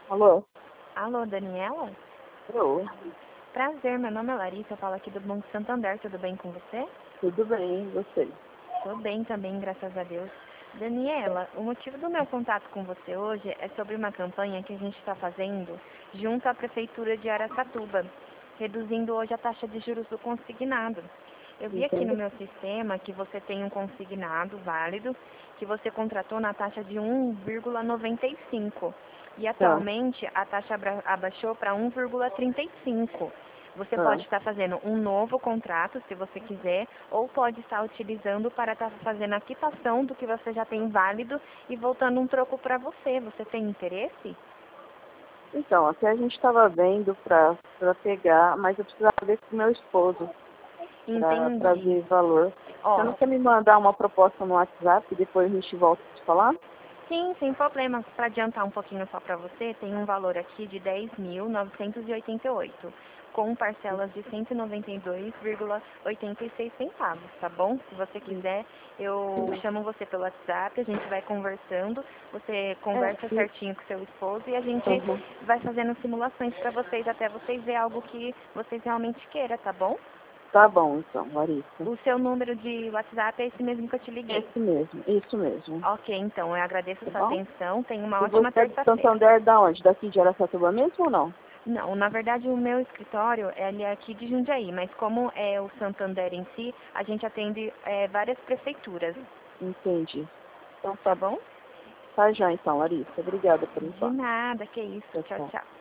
Alô? Alô, Daniela? Alô? Prazer, meu nome é Larissa, eu falo aqui do Banco Santander, tudo bem com você? Tudo bem, e você? Tô bem também, graças a Deus. Daniela, o motivo do meu contato com você hoje é sobre uma campanha que a gente está fazendo junto à Prefeitura de Araçatuba, reduzindo hoje a taxa de juros do consignado. Eu vi aqui no Entende? meu sistema que você tem um consignado válido, que você contratou na taxa de 1,95 e Tá, atualmente a taxa abaixou para 1,35. Você tá. pode estar fazendo um novo contrato, se você quiser, ou pode estar utilizando para estar fazendo a quitação do que você já tem válido e voltando um troco para você. Você tem interesse? Então, até a gente estava vendo pra pegar, mas eu precisava ver com o meu esposo pra Entendi. ver valor. Você não Ó, quer me mandar uma proposta no WhatsApp e depois a gente volta a te falar? sim, sem problema. Para adiantar um pouquinho só para você, tem um valor aqui de 10.988, com parcelas de 192,86 centavos, tá bom? Se você quiser, eu chamo você pelo WhatsApp, a gente vai conversando, você É, conversa certinho com seu esposo e a gente uhum. vai fazendo simulações para vocês até vocês ver algo que vocês realmente queiram, tá bom? Tá bom, então, Larissa. O seu número de WhatsApp é esse mesmo que eu te liguei. Esse mesmo, isso mesmo. Ok, então, eu agradeço a Tá sua bom? atenção. Tenha uma E ótima você é de terça-feira. Santander da onde? Daqui de Araçatuba mesmo ou não? Não, na verdade, o meu escritório ele é aqui de Jundiaí, mas como é o Santander em si, a gente atende várias prefeituras, Entendi. Então tá tá, bom? tá já então, Larissa. Obrigada por De enquanto. nada, que isso. Tchau, Tchau, tchau. tchau.